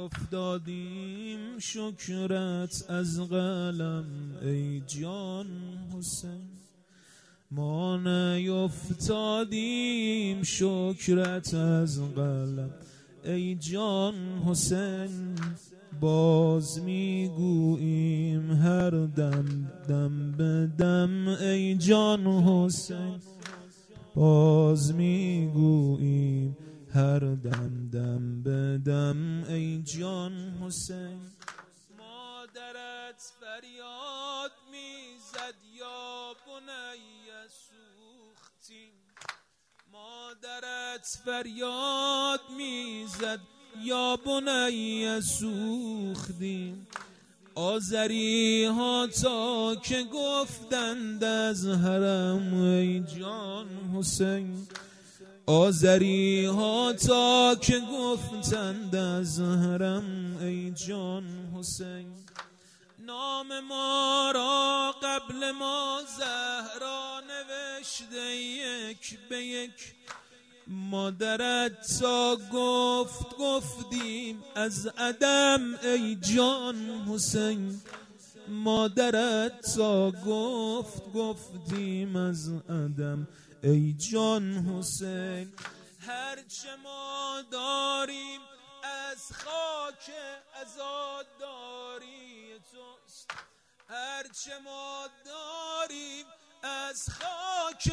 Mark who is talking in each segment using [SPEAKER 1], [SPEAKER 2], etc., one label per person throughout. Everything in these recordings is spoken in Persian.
[SPEAKER 1] نیفتادیم شکرت از قلم ای جان حسین، ما نیفتادیم شکرت از قلم ای جان حسین، باز میگوییم هر دم دم به دم ای جان حسین، باز میگوییم هر دم دم به دم ای جان حسین. مادرت فریاد میزد یا بنی سوختیم، مادرت فریاد میزد یا بنی سوختیم، آذری ها تا که گفتند از حرم ای جان حسین، آذری ها تا که گفتند از حرم ای جان حسین، نام ما را قبل ما زهرا نوشته یک به یک، مادرت تا گفتیم از عدم ای جان حسین، مادرت تا گفتیم از عدم ای جان حسین، هرچه ما داریم از خاک عزاداری توست، هرچه ما داریم از خاک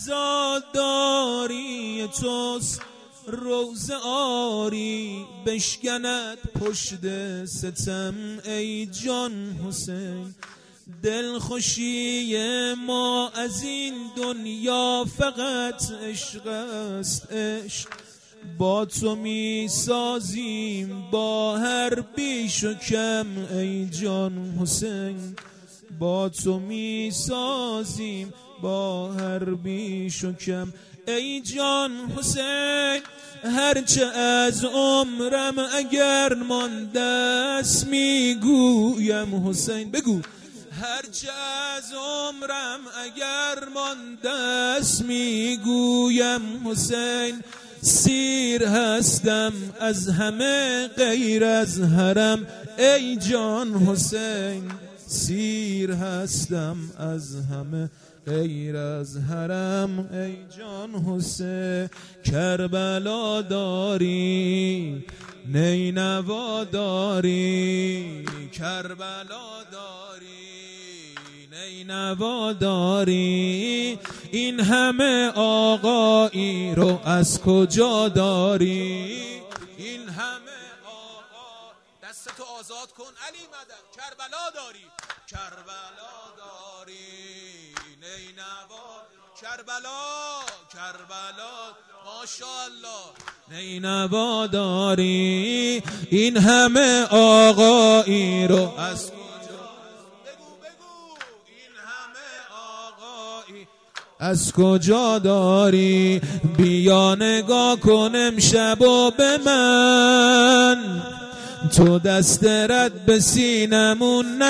[SPEAKER 1] عزاداری توست، روزه آری بشکند پشت ستم ای جان حسین، دلخوشی ما از این دنیا فقط عشق است، عشق با تو می سازیم با هر بیش و کم ای جان حسین، با تو می سازیم با هر بیش و کم ای جان حسین، هرچه از عمرم اگر مانده است میگویم حسین، بگو هرچه از عمرم اگر مانده است میگویم حسین، سیر هستم از همه غیر از حرم ای جان حسین، سیر هستم از همه غیر از حرم ای جان حسین، کربلا داری نینوا داری، کربلا داری نینوا داری، این همه آقایی رو از کجا داری، این همه آقا دستتو آزاد کن علی مدد، کربلا داری کربلا داری نینوا، کربلا کربلا ماشاءالله نینوا داری، این همه آقایی رو از از کجا داری، بیا نگاه کن امشب و به من، تو دست رد به سینمون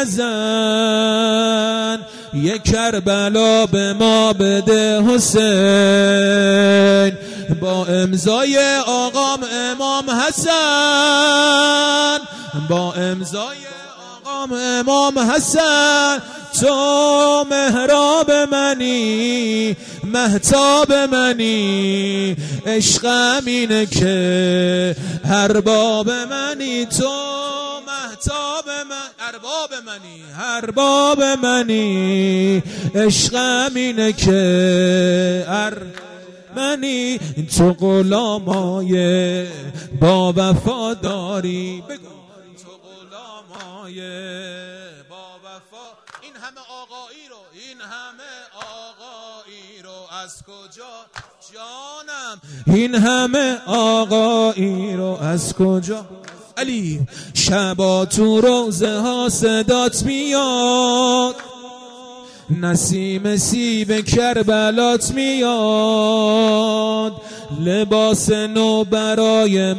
[SPEAKER 1] نزن، یه کربلا به ما بده حسین، با امضای آقام امام حسن، با امضای آقام امام حسن، تو محراب منی مهتاب منی، عشقم اینه که ارباب منی، تو مهتاب من ارباب منی، ارباب منی، عشقم اینه که منی، تو غلامای با وفاداری، بگو تو غلامای با وفا، این همه آقایی رو، این همه آقایی رو از کجا جانم، این همه آقایی رو از کجا علی، شبا تو روزه ها صدات میاد، نسیم سیب کربلات میاد، لباس نو برای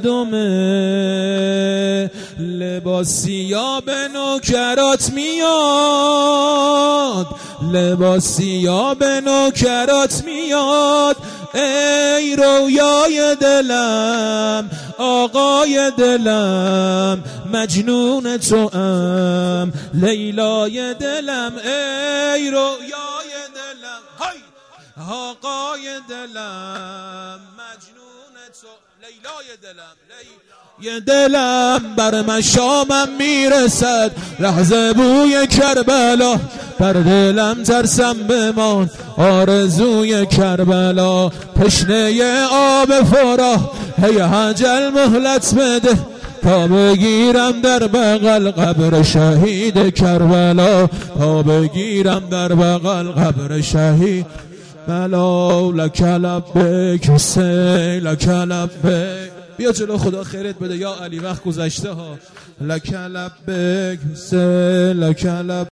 [SPEAKER 1] مردمه، لباس سیاه به نوکرات میاد، لباس سیاه به نوکرات میاد، ای رویای دلم آقای دلم مجنون توام، لیلای دلم ای رویای دلم، های آقای دلم مجنون تو، لیلای دلم، لیلای دلم. بر مشامم میرسد لحظه بوی کربلا، بر دلم ترسم بمان آرزوی کربلا. تشنه آب فرات هی اجل مهلت بده، تا بگیرم در بغل قبر شهید کربلا، تا بگیرم در بغل قبر شهید بلا. لک لبیک حسین لک لبیک. بیا جلو خدا خیرت بده یا علی، وقت گذشته ها. لک لبیک حسین لک لبیک.